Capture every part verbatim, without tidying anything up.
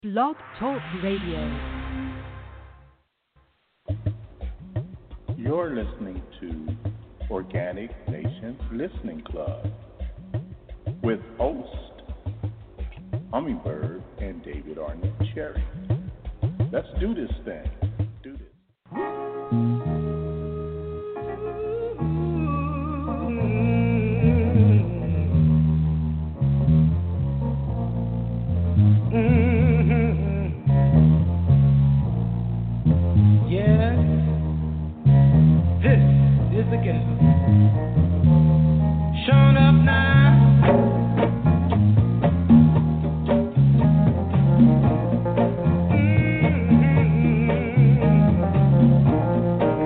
Blog Talk Radio. You're listening to Organic Nations Listening Club with host Hummingbird and David Arnett Cherry. Let's do this thing. Do this. Showing up now. Mm-hmm.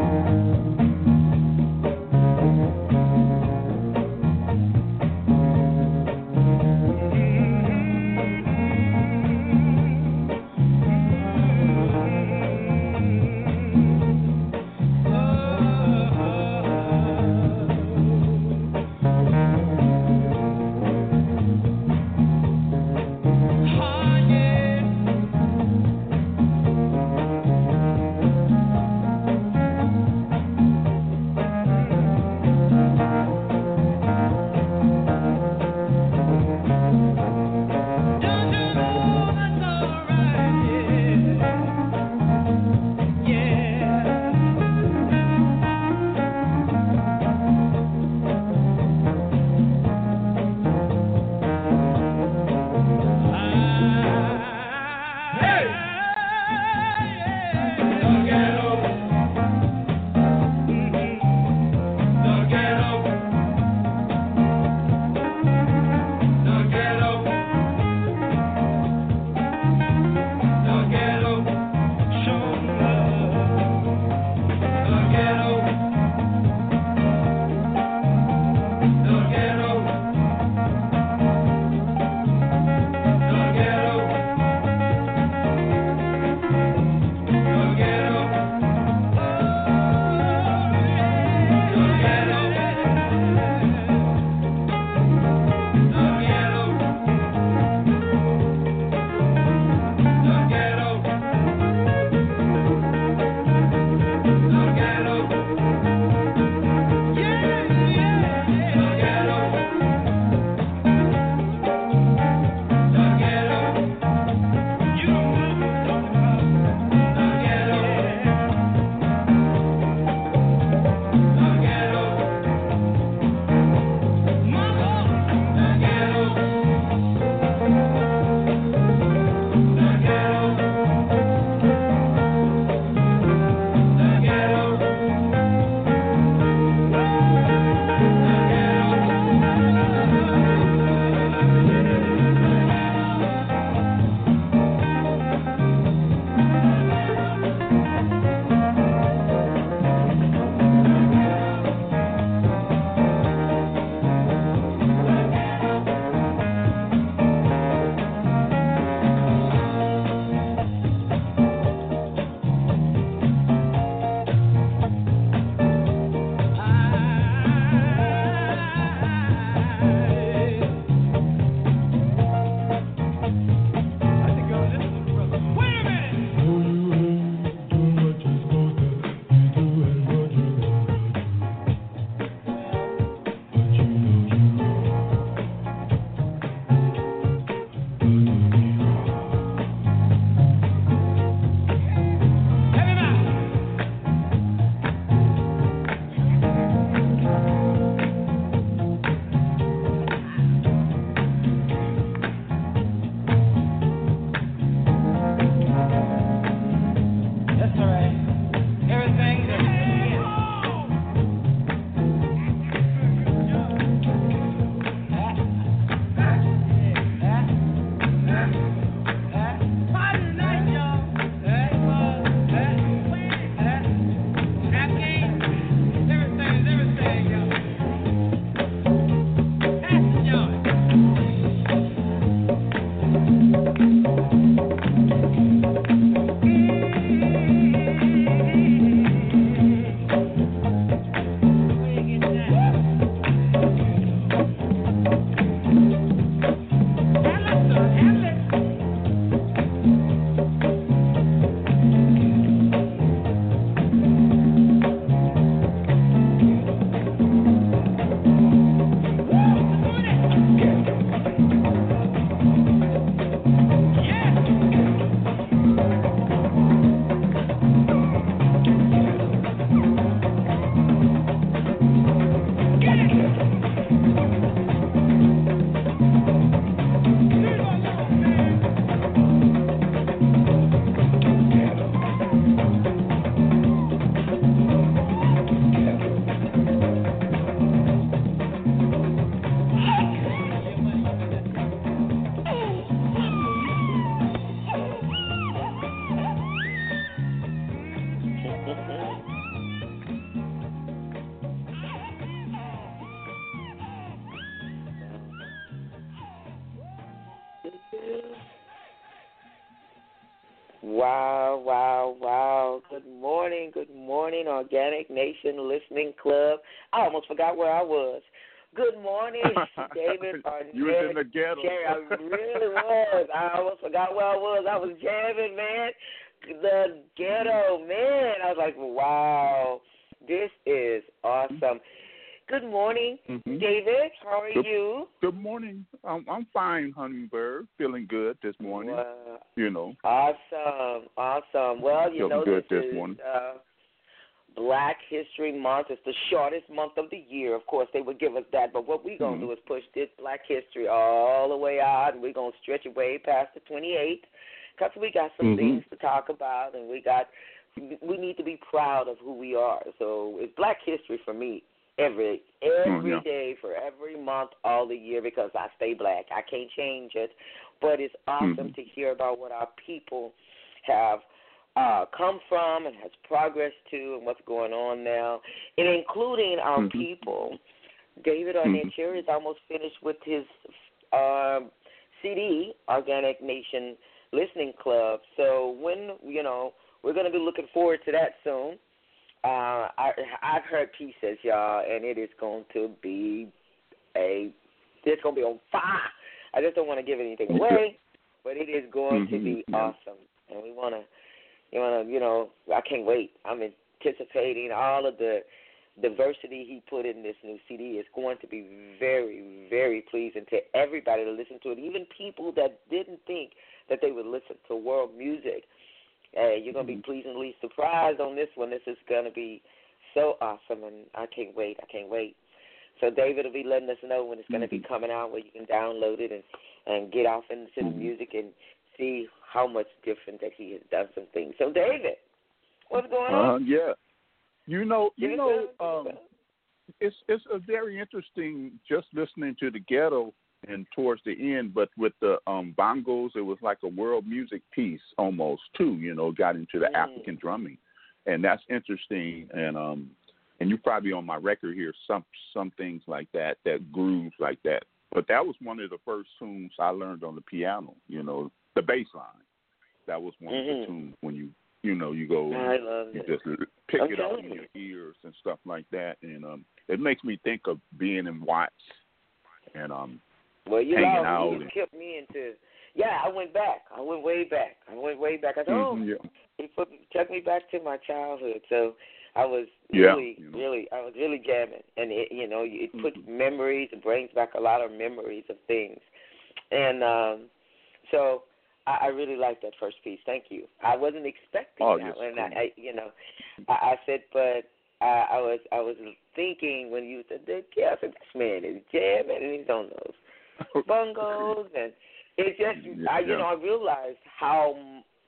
Wow, wow, wow. Good morning, good morning, Organic Nation Listening Club. I almost forgot where I was. Good morning, David Arnett. You was in the ghetto. Jerry, I really was. I almost forgot where I was. I was jamming, man. The ghetto, man. I was like, wow, this is awesome. Good morning, mm-hmm. David. How are good, you? Good morning. I'm, I'm fine, Hummingbird. Feeling good this morning. Wow. You know. Awesome, awesome. Well, you Feeling know good this, this is morning. Uh, Black History Month. It's the shortest month of the year. Of course, they would give us that, but what we're going to mm-hmm. do is push this Black History all the way out, and we're going to stretch it way past the twenty-eighth because we got some mm-hmm. things to talk about, and we got we need to be proud of who we are. So it's Black History for me. Every every oh, yeah. day for every month all the year because I stay black. I can't change it. But it's awesome mm-hmm. to hear about what our people have uh, come from and has progressed to and what's going on now, and including our mm-hmm. people. David Arnett mm-hmm. here is almost finished with his uh, C D, Organic Nation Listening Club. So when, you know, we're going to be looking forward to that soon. Uh, I, I've heard pieces, y'all, and it is going to be a, it's going to be on fire. I just don't want to give anything away, but it is going mm-hmm. to be yeah. awesome. And we want to, you want to, you know, I can't wait. I'm anticipating all of the diversity he put in this new C D. Is going to be very, very pleasing to everybody to listen to it, even people that didn't think that they would listen to world music. Hey, you're going to be pleasantly surprised on this one. This is going to be so awesome, and I can't wait. I can't wait. So David will be letting us know when it's going to mm-hmm. be coming out, where you can download it and, and get off into the mm-hmm. music and see how much different that he has done some things. So, David, what's going uh, on? Yeah. You know, you Give know, um, it's it's a very interesting just listening to the ghetto and towards the end, but with the um, bongos, it was like a world music piece almost too. You know, got into the mm. African drumming, and that's interesting. And um, and you probably on my record here some some things like that, that grooves like that. But that was one of the first tunes I learned on the piano. You know, the bass line. That was one mm-hmm. of the tunes when you you know you go I love you it. just pick I'm it up in you. your ears and stuff like that, and um, it makes me think of being in Watts and um. Well, you hanging know, out he and, kept me into. Yeah, I went back. I went way back. I went way back. I said, mm-hmm, oh, yeah. he put took me back to my childhood. So I was yeah, really, you know. really, I was really jamming, and it, you know, it mm-hmm. puts memories. It brings back a lot of memories of things, and um, so I, I really liked that first piece. Thank you. I wasn't expecting oh, that, yes, and cool. I, I, you know, I, I said, but. I, I was I was thinking when you said that, yeah, I said, this man is jamming and he's on those bongos, and it just yeah, I you yeah. know I realized how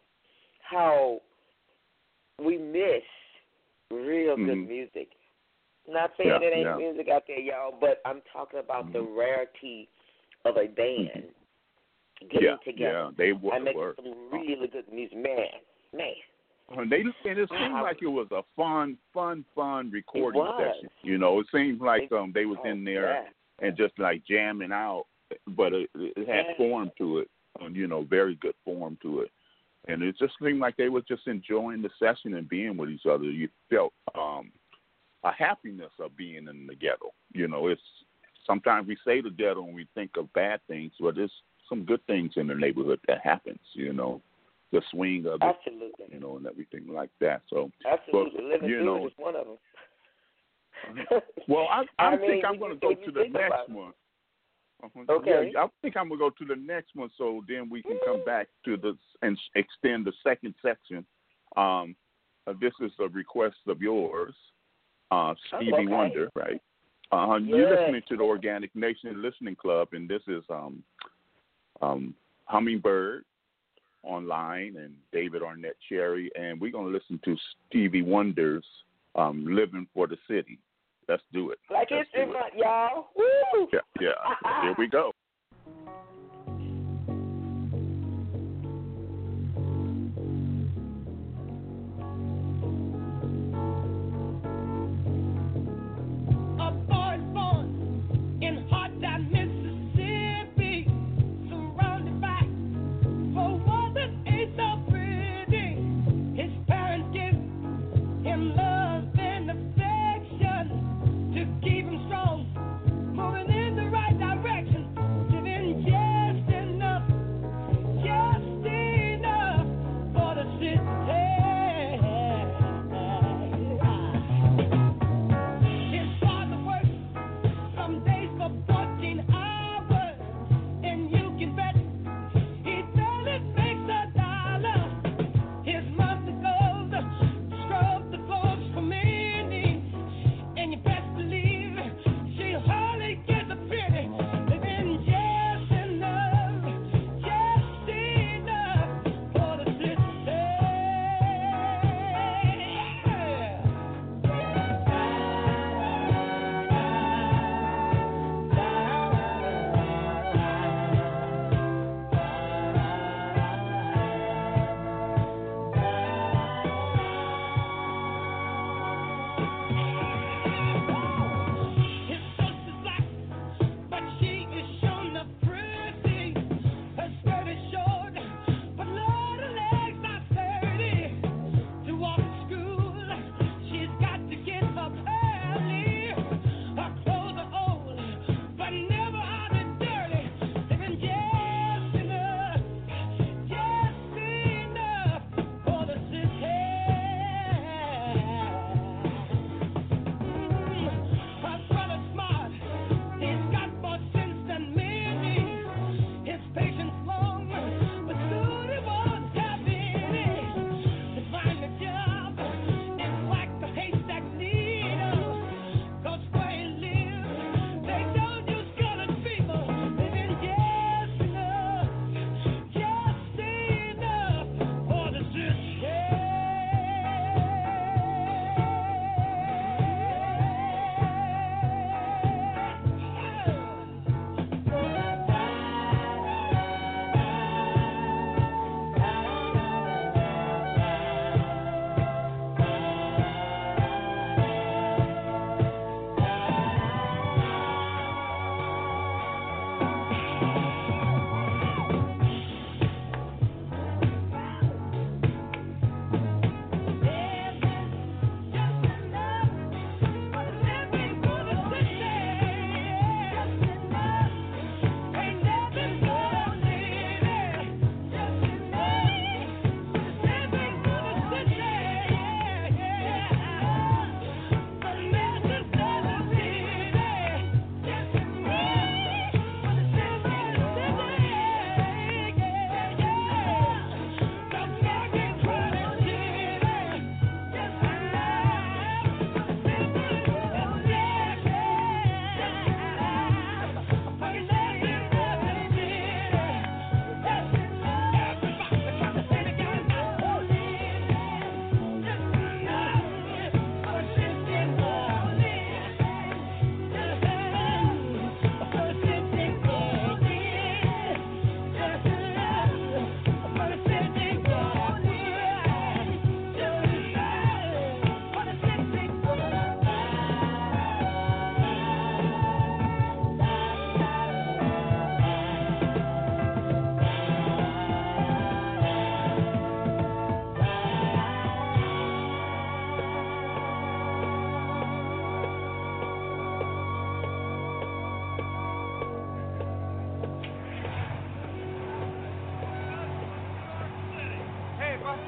how we miss real mm-hmm. good music. Not saying yeah, it ain't yeah. music out there, y'all, but I'm talking about mm-hmm. the rarity of a band getting yeah, together yeah, they were, and making were. some really good music, man, man. And they and it seemed wow. like it was a fun, fun, fun recording was. session. You know, it seemed like it, um they was oh, in there yeah. and just like jamming out, but it, it had yeah. form to it. Um, you know, very good form to it, and it just seemed like they were just enjoying the session and being with each other. You felt um a happiness of being in the ghetto. You know, it's sometimes we say the ghetto and we think of bad things, but there's some good things in the neighborhood that happens. You know. The swing of it, absolutely, you know, and everything like that. So, absolutely, but, living you through know, it is one of them. well, I, I, I think mean, I'm going to go to the next one. Uh-huh. Okay. Yeah, I think I'm going to go to the next one, so then we can come back to the and extend the second section. Um, uh, this is a request of yours, uh, Stevie okay. Wonder, right? Uh, yes. You're listening to the Organic Nation Listening Club, and this is um, um, Hummingbird online and David Arnett Cherry, and we're going to listen to Stevie Wonder's um, Living for the City. Let's do it. Like Let's it's in front, y'all. Woo! Yeah, yeah. Here we go. Surrounded by four walls that ain't so pretty.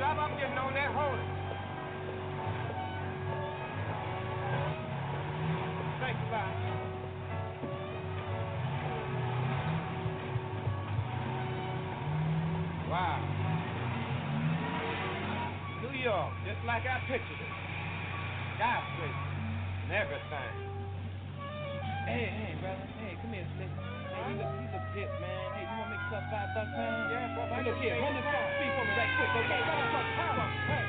Bob, I'm getting on that. Hold it. Thanks, Bob. Wow. New York, just like I pictured it. Skyscraper and everything. Hey, hey, brother. Hey, come here, Slick. Hey, you look, you look hip, man. Hey, you want to make yourself five bucks, man? Yeah, brother. Hey, look here. Run this off speed for me right quick, okay? Run this off Hey.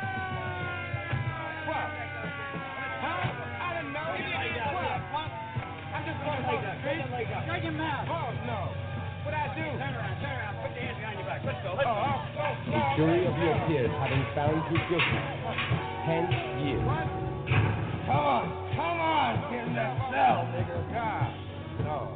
What? Huh? I didn't know. What? I'm just going to take that. Shut your mouth. Oh, no. What I do? Turn around, turn around. Put your hands behind your back. Let's go, let's go. Oh, oh, oh, The jury of your peers having found you guilty. Ten years. What? Come on, come on. Get in that cell, nigga. God, Lord.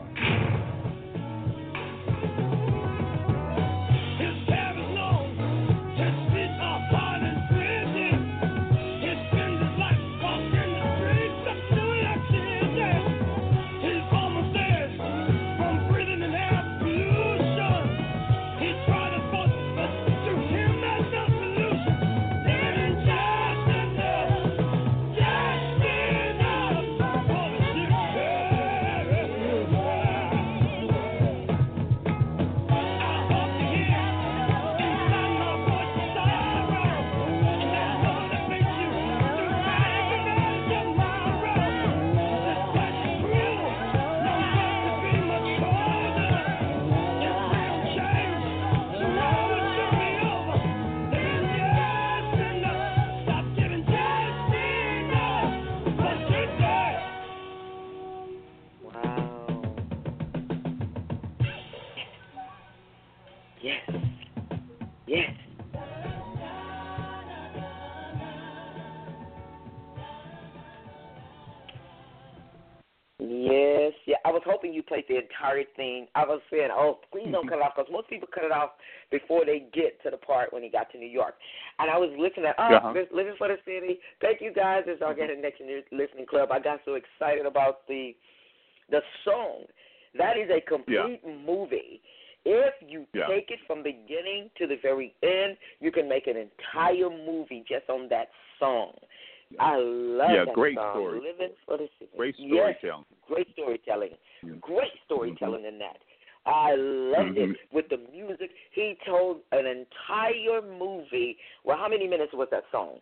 Hoping you played the entire thing. I was saying, oh, please don't cut it off, because most people cut it off before they get to the part when he got to New York. And I was listening, oh, uh-huh. Living for the City. Thank you guys. It's Organic Nation Listening Club. I got so excited about the the song. That is a complete yeah. movie. If you yeah. take it from beginning to the very end, you can make an entire movie just on that song. I love yeah, that great song. Story. Living for the City. Great storytelling. Yes, great storytelling. Yeah. Great storytelling mm-hmm. in that. I loved mm-hmm. it with the music. He told an entire movie. Well, how many minutes was that song?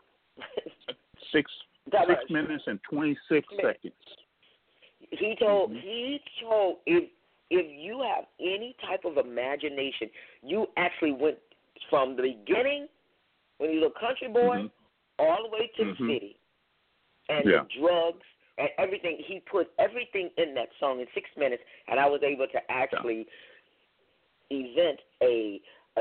six that six was, minutes and twenty-six minutes. seconds. He told. Mm-hmm. He told if if you have any type of imagination, you actually went from the beginning when you were a country boy. Mm-hmm. all the way to mm-hmm. the city, and yeah. the drugs and everything. He put everything in that song in six minutes, and I was able to actually yeah. event a,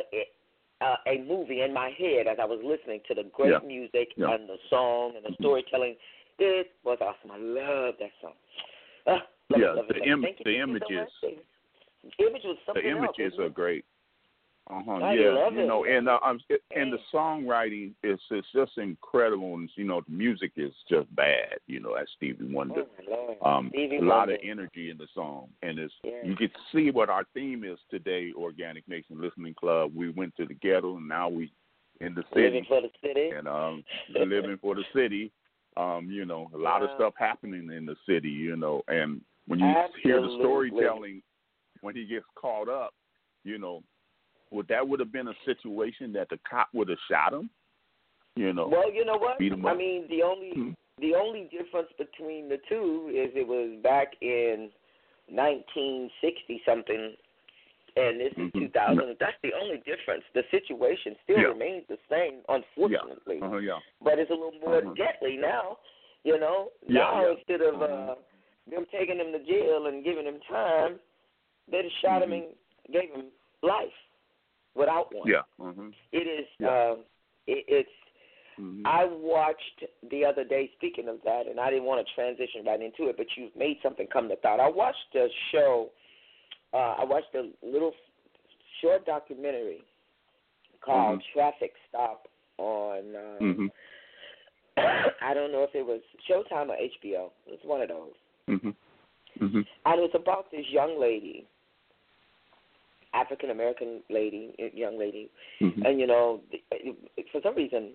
a a movie in my head as I was listening to the great yeah. music yeah. and the song and the mm-hmm. storytelling. It was awesome. I love that song. Uh, love yeah, it, love the, it, Im- Thank you, the thank images. You so much. The image was something The images else, are great. Uh-huh. I yeah, love you it. know, and uh, um, and the songwriting is it's just incredible, and you know, the music is just bad. You know, that's Stevie Wonder. Oh, um, Stevie a lot Wonder. of energy in the song, and it's yeah. you get to see what our theme is today. Organic Nation Listening Club. We went to the ghetto, and now we in the city. Living for the city. And um, living for the city. Um, you know, a lot wow. of stuff happening in the city. You know, and when you Absolutely. hear the storytelling, when he gets caught up, you know. Would that would have been a situation that the cop would have shot him? You know. Well, you know what? Beat him I up. mean, the only hmm. the only difference between the two is it was back in nineteen sixty something, and this is mm-hmm. two thousand. That's the only difference. The situation still yeah. remains the same, unfortunately. Yeah. Uh-huh, yeah. But it's a little more uh-huh. deadly now. You know. Yeah, now yeah. instead of uh-huh. uh, them taking him to jail and giving him time, they just shot mm-hmm. him and gave him life. Without one. Yeah. Mm-hmm. It is, yeah. um, it, it's, mm-hmm. I watched the other day, speaking of that, and I didn't want to transition right into it, but you've made something come to thought. I watched a show, uh, I watched a little short documentary called mm-hmm. Traffic Stop on, um, mm-hmm. I don't know if it was Showtime or H B O. It was one of those. Mm-hmm. Mm-hmm. And it was about this young lady, African-American lady, young lady, mm-hmm. and, you know, for some reason,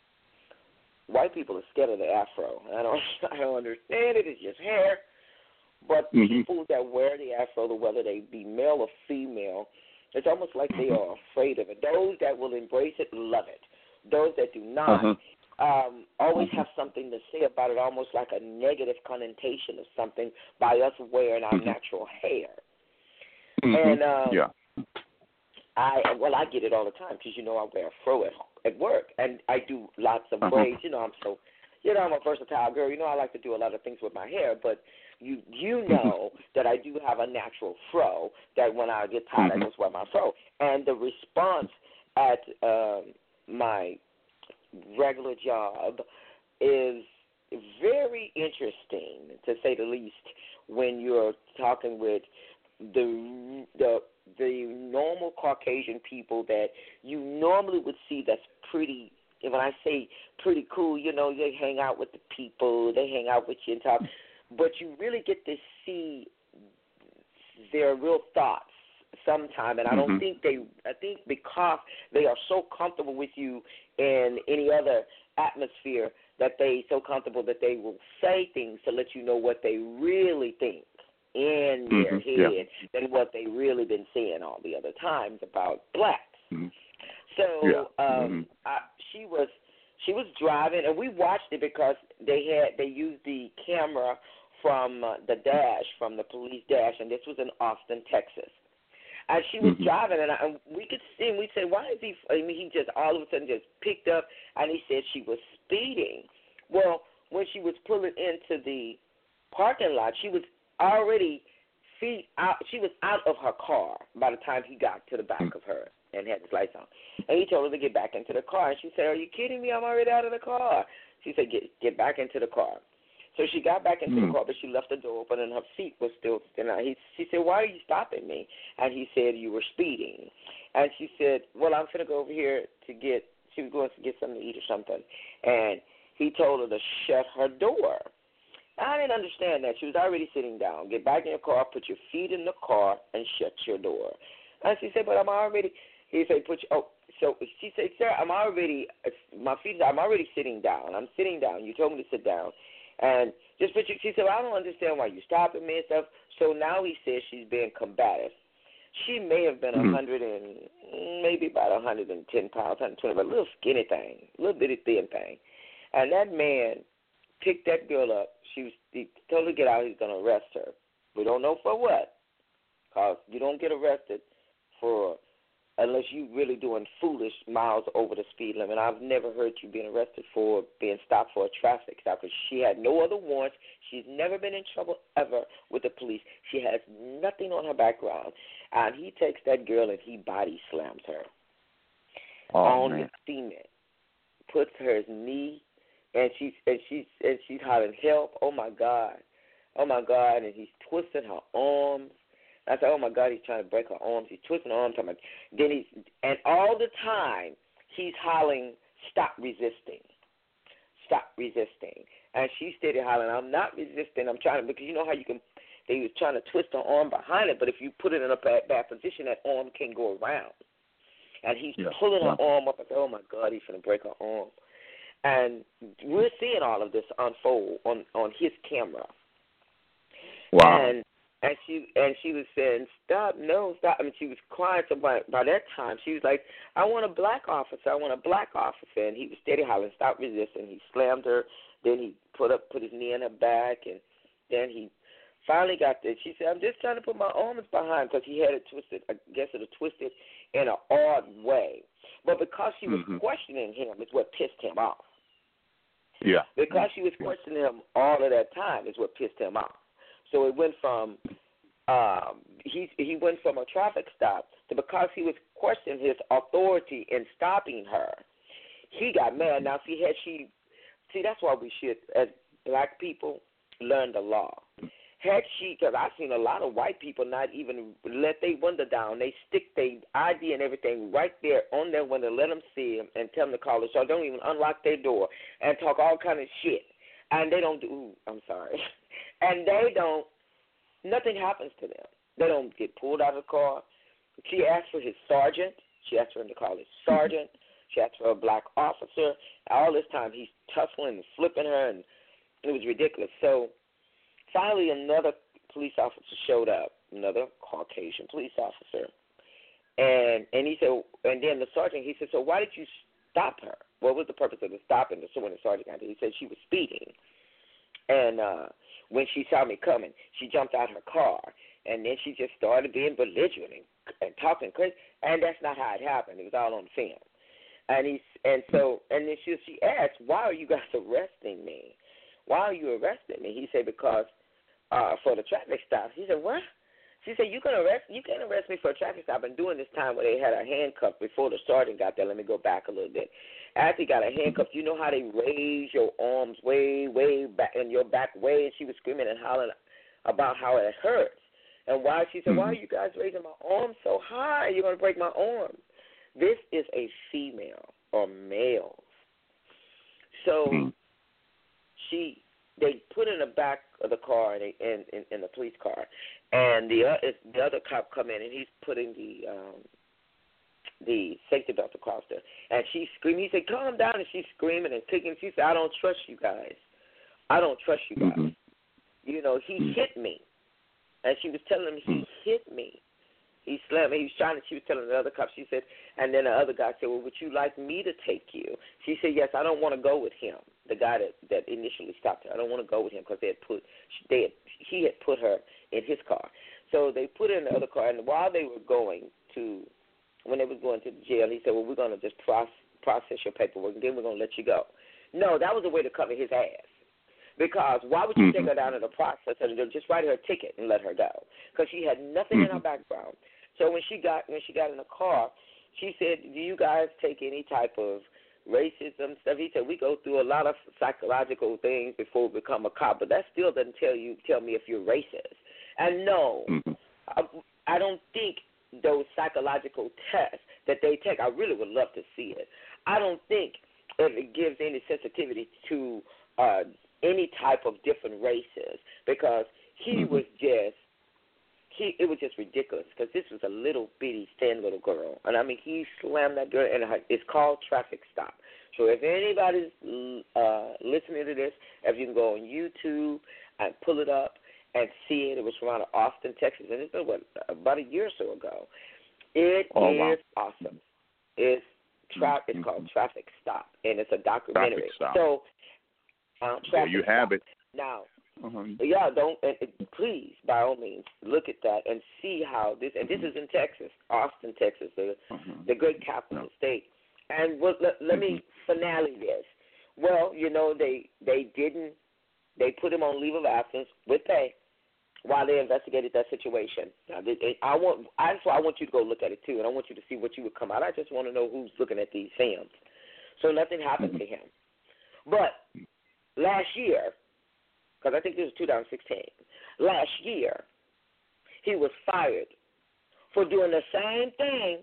white people are scared of the afro. I don't, I don't understand it. It's just hair. But mm-hmm. people that wear the afro, whether they be male or female, it's almost like they are afraid of it. Those that will embrace it love it. Those that do not uh-huh. um, always have something to say about it, almost like a negative connotation of something by us wearing our mm-hmm. natural hair. Mm-hmm. And um, yeah. I well, I get it all the time because you know I wear a fro at at work, and I do lots of uh-huh. braids. You know, I'm so, you know, I'm a versatile girl. You know, I like to do a lot of things with my hair, but you you know that I do have a natural fro. That when I get tired, mm-hmm. I just wear my fro. And the response at um, my regular job is very interesting, to say the least, when you're talking with the the the normal Caucasian people that you normally would see that's pretty, and when I say pretty cool, you know, they hang out with the people, they hang out with you and talk, but you really get to see their real thoughts sometime, and I don't mm-hmm. think they, I think because they are so comfortable with you in any other atmosphere that they so comfortable that they will say things to let you know what they really think in their mm-hmm. head yeah. than what they really been saying all the other times about blacks. Mm-hmm. So yeah. um, mm-hmm. I, she was she was driving, and we watched it because they had they used the camera from uh, the dash, from the police dash, and this was in Austin, Texas. And she was mm-hmm. driving, and, I, and we could see, and we said, why is he, I mean, he just all of a sudden just picked up, and he said she was speeding. Well, when she was pulling into the parking lot, she was already feet out, she was out of her car by the time he got to the back mm-hmm. of her and had his lights on. And he told her to get back into the car, and she said, are you kidding me? I'm already out of the car. She said, get get back into the car. So she got back into mm-hmm. the car, but she left the door open, and her seat was still still out. He, she said, why are you stopping me? And he said, you were speeding. And she said, well, I'm going to go over here to get, she was going to get something to eat or something. And he told her to shut her door. I didn't understand that. She was already sitting down. Get back in your car, put your feet in the car, and shut your door. And she said, but I'm already, he said, put your, oh, so she said, sir, I'm already, my feet, I'm already sitting down. I'm sitting down. You told me to sit down. And just put you, she said, well, I don't understand why you stopping me and stuff. So now he says she's being combative. She may have been a mm-hmm. hundred and maybe about a hundred and ten pounds, one hundred twenty, but a little skinny thing, a little bitty thin thing. And that man picked that girl up. She was, he told her to get out. He's going to arrest her. We don't know for what, because you don't get arrested for unless you really doing foolish miles over the speed limit. I've never heard you being arrested for being stopped for a traffic stop, because she had no other warrants. She's never been in trouble ever with the police. She has nothing on her background. And he takes that girl and he body slams her oh, on man. the cement, puts her knee, and she's and she's and she's hollering help. Oh my God, oh my God, and he's twisting her arms. I said, oh, my God, he's trying to break her arms. He's twisting her arms. Then he's, and all the time, he's hollering, stop resisting. Stop resisting. And she steady hollering, I'm not resisting. I'm trying to, because you know how you can, they was trying to twist her arm behind it, but if you put it in a bad, bad position, that arm can go around. And he's yeah. pulling yeah. her arm up. I said, oh, my God, he's going to break her arm. And we're seeing all of this unfold on, on his camera. Wow. And And she and she was saying, stop, no, stop. I mean, she was crying. So by, by that time, she was like, I want a black officer. I want a black officer. And he was steady hollering, stop resisting. He slammed her. Then he put up, put his knee in her back. And then he finally got there. She said, I'm just trying to put my arms behind, because he had it twisted. I guess it was twisted in an odd way. But because she was mm-hmm. questioning him is what pissed him off. Yeah. Because she was questioning him all of that time is what pissed him off. So it went from um, he he went from a traffic stop to, because he was questioning his authority in stopping her, he got mad. Now, see, had she see that's why we should, as black people, learn the law. Had she, because I've seen a lot of white people not even let their window down. They stick their I D and everything right there on their window, let them see them, and tell them to call the show. Don't even unlock their door and talk all kind of shit. And they don't do, ooh, I'm sorry. And they don't, nothing happens to them. They don't get pulled out of the car. She asked for his sergeant. She asked for him to call his sergeant. She asked for a black officer. All this time he's tussling and flipping her, and it was ridiculous. So finally another police officer showed up, another Caucasian police officer. And and he said, and then the sergeant, he said, so why did you stop her? What was the purpose of the stopping? So when the sergeant got there, he said she was speeding. And uh, when she saw me coming, she jumped out her car. And then she just started being belligerent and, and talking crazy. And that's not how it happened. It was all on film. And he and so and then she she asked, why are you guys arresting me? Why are you arresting me? He said, because uh, for the traffic stop. He said, what? She said, you can arrest you can't arrest me for a traffic stop. And during this time where they had her handcuffed before the sergeant got there, let me go back a little bit. After he got her handcuffed, you know how they raise your arms way, way back and your back way, and she was screaming and hollering about how it hurts. And why she said, why are you guys raising my arms so high? You're going to break my arms. This is a female or male. So mm. she, they put in the back of the car in, in, in, in the police car, and the uh, the other cop come in and he's putting the um, the safety belt across her, and she's screaming. He said, "Calm down!" And she's screaming and kicking. She said, "I don't trust you guys. I don't trust you guys. Mm-hmm. You know, he mm-hmm. hit me." And she was telling him, he hit me. He slammed me. He was trying to, she was telling the other cop, she said, and then the other guy said, well, would you like me to take you? She said, yes, I don't want to go with him, the guy that, that initially stopped her. I don't want to go with him because they had put, they had, he had put her in his car. So they put her in the other car, and while they were going to, when they were going to the jail, he said, well, we're going to just process, process your paperwork, and then we're going to let you go. No, that was a way to cover his ass. Because why would you mm-hmm. take her down to the process and just write her a ticket and let her go? Because she had nothing mm-hmm. in her background. So when she got when she got in the car, she said, "Do you guys take any type of racism stuff?" He said, "We go through a lot of psychological things before we become a cop, but that still doesn't tell you tell me if you're racist." And no, mm-hmm. I, I don't think those psychological tests that they take. I really would love to see it. I don't think it gives any sensitivity to Uh, any type of different races, because he mm-hmm. was just, he it was just ridiculous, because this was a little bitty thin little girl, and I mean he slammed that girl, and it's called Traffic Stop. So if anybody's uh, listening to this, if you can go on YouTube and pull it up and see it, it was from out of Austin, Texas, and it's been what, about a year or so ago. It oh, is wow. awesome. It's tra- mm-hmm. it's called Traffic Stop, and it's a documentary. So. Um, there you have it. Now, uh-huh. yeah, don't and, and please, by all means, look at that and see how this. And this is in Texas, Austin, Texas, the uh-huh. the great capital no. state. And well, let, let mm-hmm. me finale this. Well, you know, they they didn't. They put him on leave of absence with pay while they investigated that situation. Now, they, I want. I, so I want you to go look at it too, and I want you to see what you would come out. I just want to know who's looking at these films. So nothing happened mm-hmm. to him, but. Last year, because I think this was two thousand sixteen, last year, he was fired for doing the same thing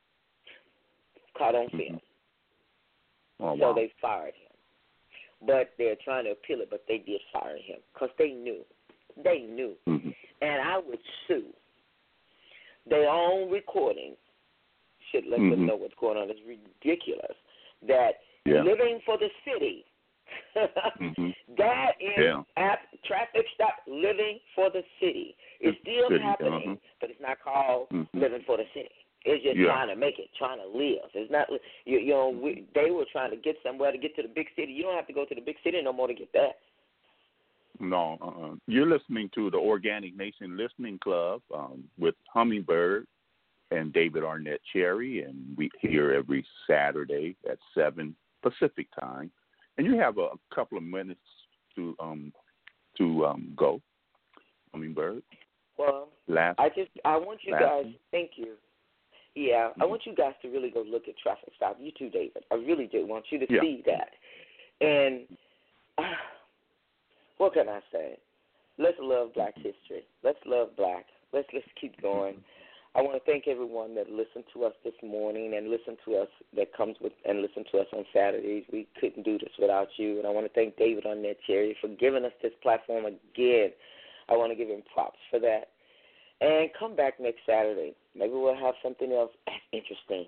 caught on film. Oh, wow. So they fired him. But they're trying to appeal it, but they did fire him because they knew. They knew. Mm-hmm. And I would sue. Their own recording should let mm-hmm. them know what's going on. It's ridiculous that yeah. living for the city, mm-hmm. that is yeah. at Traffic Stop, living for the city. It's still city, happening, uh-huh. but it's not called mm-hmm. living for the city. It's just yeah. trying to make it, trying to live. It's not, you, you know, we, they were trying to get somewhere to get to the big city. You don't have to go to the big city no more to get that. No, uh-uh. You're listening to the Organic Nation Listening Club um, with Hummingbird and David Arnett Cherry, and we here every Saturday at seven Pacific time. And you have a, a couple of minutes to um to um go, Hummingbird. Well, last, I just I want you last guys. Thank you. Yeah, mm-hmm. I want you guys to really go look at Traffic Stop. You too, David. I really do want you to yeah. see that. And uh, what can I say? Let's love Black history. Let's love Black. Let's let's keep going. I want to thank everyone that listened to us this morning and listened to us that comes with and listen to us on Saturdays. We couldn't do this without you. And I want to thank David Arnett Cherry for giving us this platform again. I want to give him props for that. And come back next Saturday. Maybe we'll have something else as interesting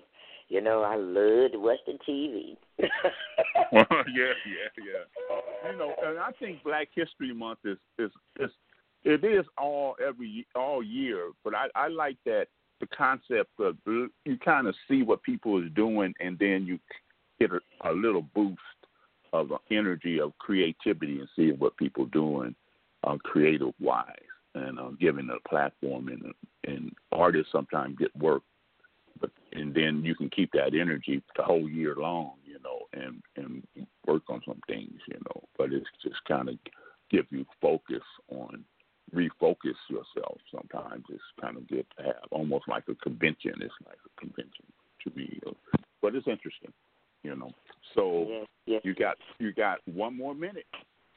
You know, I love the Western T V. yeah, yeah, yeah. You know, and I think Black History Month is is, is it is all every all year, but I, I like that the concept of you kind of see what people is doing, and then you get a, a little boost of uh, energy of creativity and see what people doing uh, creative wise, and uh, giving a platform, and and artists sometimes get work, but and then you can keep that energy the whole year long, you know, and and work on some things, you know. But it's just kind of give you focus on refocus yourself. Sometimes it's kind of good to have, almost like a convention. It's like a convention to me, but it's interesting, you know. So yes, yes. you got you got one more minute.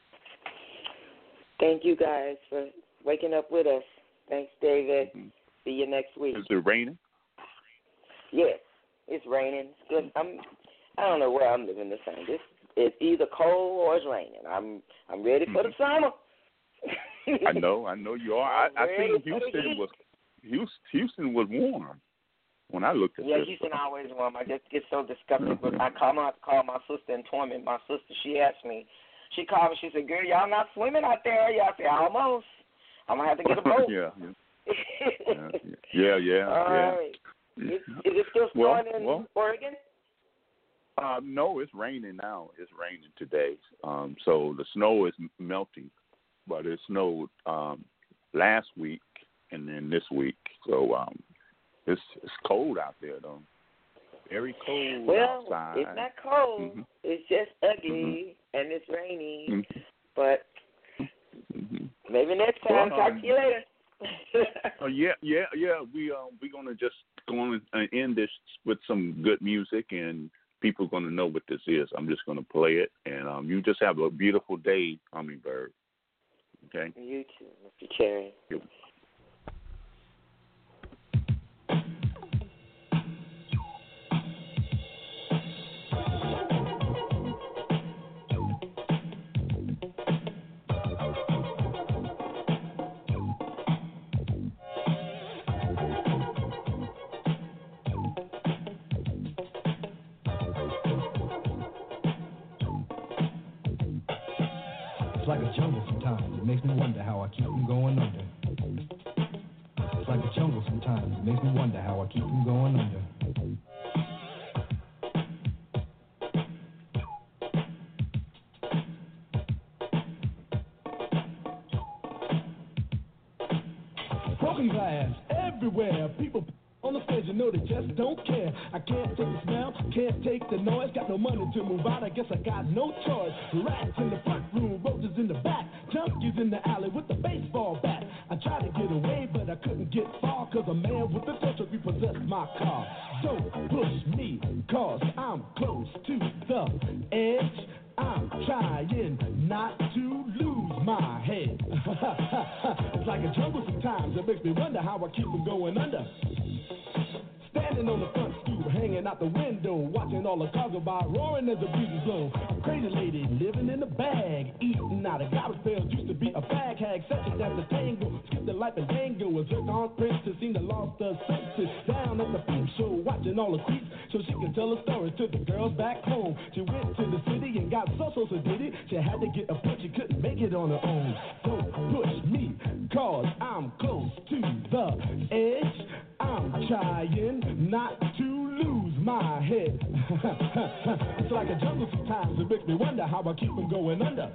Thank you guys for waking up with us. Thanks, David. Mm-hmm. See you next week. Is it raining? Yes, it's raining. It's good. I'm. I don't know where I'm living this time. This it's either cold or it's raining. I'm. I'm ready for the summer. I know. I know you are. I, I think Houston was. Houston was warm when I looked at yeah, this. Yeah, Houston always warm. I just get so disgusted. But I call my call my sister in torment. My sister, she asked me. She called me. She said, "Girl, y'all not swimming out there?" Y'all said, "Almost. I'm gonna have to get a boat." yeah, yeah, yeah, yeah. All yeah. right. Is, is it still snowing well, in well, Oregon? Uh, no, it's raining now. It's raining today. Um, so the snow is melting, but it snowed um, last week and then this week. So um, it's it's cold out there, though. Very cold well, outside. It's not cold. Mm-hmm. It's just ugly, mm-hmm. and it's rainy. Mm-hmm. But mm-hmm. maybe next time. Well, Talk um, to you later. Oh yeah, yeah, yeah. We um we're gonna just going to end this with some good music, and people are gonna know what this is. I'm just gonna play it, and um you just have a beautiful day, Hummingbird. Okay. You too, Mister Cherry. Yep. Like a jungle sometimes, it makes me wonder how I keep from going under. It's like a jungle sometimes, it makes me wonder how I keep from going under. Broken glass everywhere, people on the stage, you know they just don't care. I can't take the smell, can't take the noise. Got no money to move out, I guess I got no choice. Rats in the front room, roaches in the back, junkies in the alley with the baseball bat. I tried to get away, but I couldn't get far, cause a man with a torch repossessed my car. Don't push me, cause I'm close to the edge. I'm trying not to lose my head. It's like a jungle sometimes, it makes me wonder how I keep from going under. Standing on the front stoop, hanging out the window, watching all the cars go by, roaring as the breeze is blown. Crazy lady living in a bag, eating out of garbage pails, used to be a fag hag, such a dance a tango, skipped the life and dango, a jerk on princess, seemed to lost her senses. Down at the peep show, watching all the creeps, so she can tell a story to the girls back home. She went to the city and got so so so did it. She had to get a push, she couldn't make it on her own. Don't push me, cause I'm close to the edge. I'm trying not to lose my head. It's like a jungle sometimes, it makes me wonder how I keep from going under.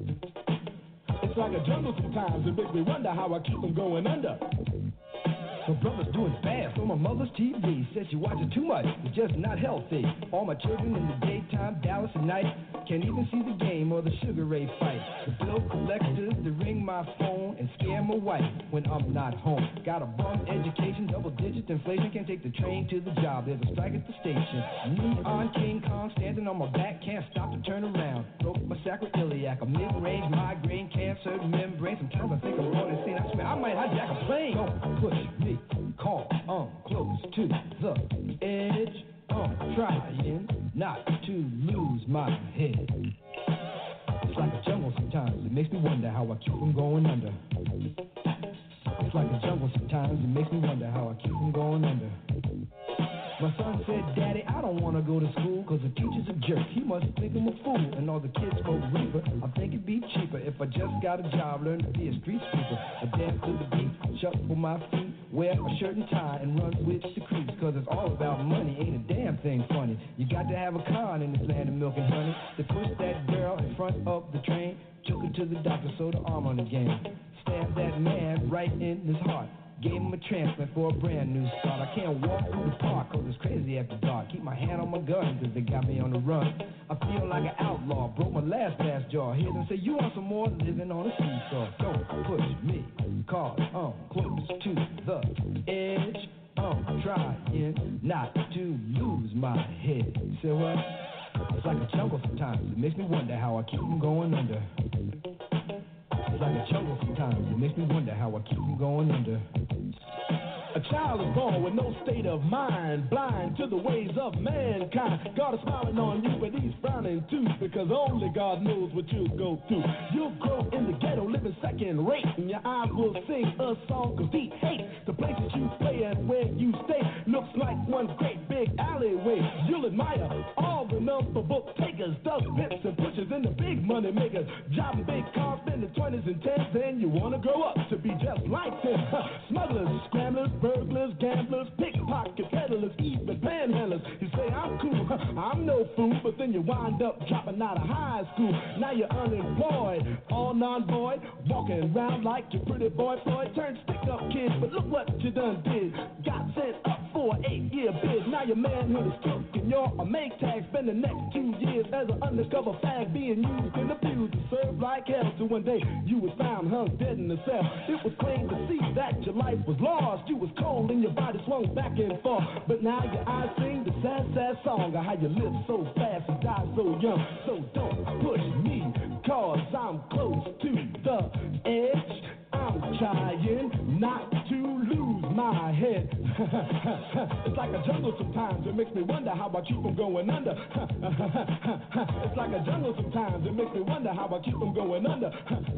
It's like a jungle sometimes, it makes me wonder how I keep from going under. My brother's doing fast on my mother's T V. Says she watches too much, it's just not healthy. All my children in the daytime, Dallas at night. Can't even see the game or the Sugar Ray fight. The bill collectors, they ring my phone and scare my wife when I'm not home. Got a bum education, double digit inflation. Can't take the train to the job, there's a strike at the station. Neon King Kong standing on my back, can't stop to turn around. Broke my sacroiliac, a mid-range migraine, cancer, membrane. Sometimes I think I'm going insane, I swear I might hijack a plane. Don't push me, call, I'm close to the edge. I'm trying not to lose my head. It's like a jungle sometimes, it makes me wonder how I keep from going under. It's like a jungle sometimes, it makes me wonder how I keep from going under. My son said, Daddy, I don't want to go to school because the teacher's a jerk. He must think I'm a fool and all the kids smoke reefer. I think it'd be cheaper if I just got a job, learn to be a street sweeper. I dance to the beat, shuffle my feet, wear a shirt and tie and run with the creeps because it's all about money, ain't a damn thing funny. You got to have a con in this land of milk and honey. They pushed that girl in front of the train, took her to the doctor, sewed her arm on the game. Stabbed that man right in his heart. Gave him a transplant for a brand new start. I can't walk through the park cause it's crazy after dark. Keep my hand on my gun cause they got me on the run. I feel like an outlaw, broke my last glass jaw. Hear them say you want some more, living on a seesaw. Don't push me cause I'm close to the edge. I'm trying not to lose my head. Say what? It's like a jungle sometimes. It makes me wonder how I keep from going under. It's like a jungle sometimes. It makes me wonder how I keep from going under. A child is born with no state of mind, blind to the ways of mankind. God is smiling on you, but he's frowning too, because only God knows what you'll go through. You'll grow in the ghetto, living second rate, and your eyes will sing a song of deep hate. The places you play and where you stay looks like one great big alleyway. You'll admire all the number book takers, dust bits and pushers, and the big money makers, driving big cars, spending twenties and tens, and you wanna grow up to be just like them. Smugglers, scramblers, burglars, gamblers, pickpocket peddlers, even panhandlers. You say I'm cool, I'm no fool, but then you wind up dropping out of high school. Now you're unemployed, all non-void, walking around like your pretty boy Floyd. Turned stick-up kid, but look what you done did. Got sent up for an eight-year bid. Now your manhood is took and you're a make tag. Spend the next two years as an undercover fag, being used and abused to serve like hell. So one day you was found hung dead in the cell. It was plain to see that your life was lost. You was cold and your body swung back and forth. But now your eyes sing the sad, sad song of how you live so fast and die so young. So don't push me, cause I'm close to the edge. I'm trying not to lose my head. It's like a jungle sometimes. It makes me wonder how I keep from going under. It's like a jungle sometimes. It makes me wonder how I keep from going under.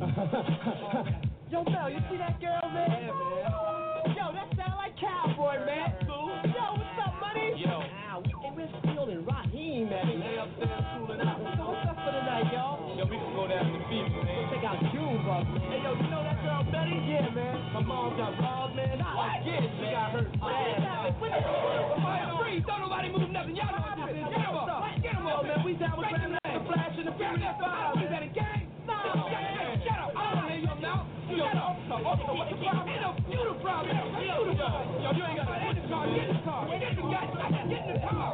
Yo, Mel, you see that girl, man? Yeah, man. Yo, that sound like Cowboy, man. Yo, what's up, money? Yo. Ow, and we're still in Raheem, man. They upstairs cooling out. What's up for the night, y'all? Yo, we can go down to the beach, man. Check out Cuba. Hey, yo, you know that girl Betty? Yeah, man. My mom got robbed, man. What? Yeah, she got hurt bad. Freeze, don't nobody move nothing. Y'all know what this is. Get him up. Get him up, man. We down with Grand Night. Flash in the Furious Five. We got a gang. No, man. Shut up. I don't hear your mouth. Shut up. Also, what's the problem? Ain't no you the problem. You the problem. Yo, you ain't got to get in the car. Get in the car. Get in the car. Get in the car.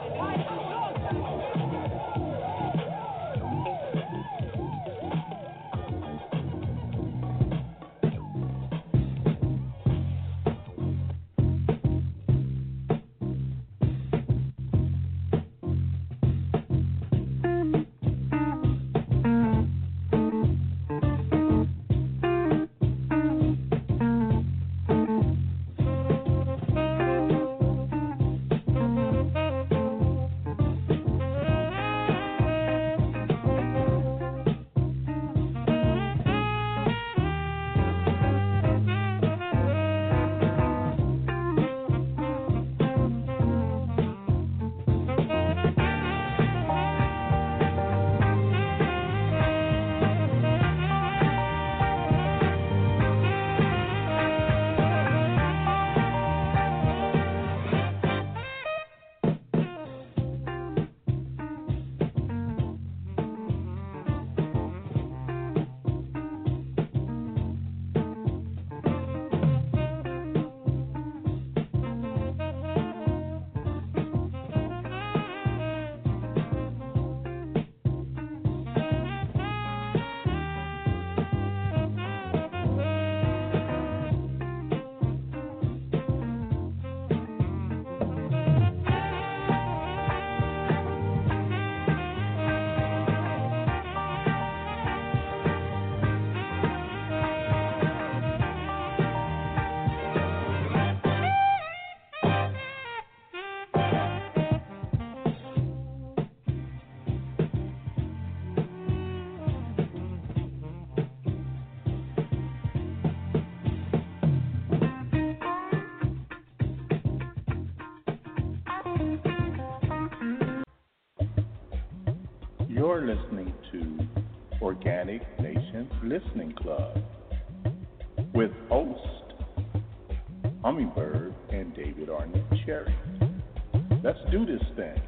You're listening to Organic Nations Listening Club with host Hummingbird and David Arnett Cherry. Let's do this thing.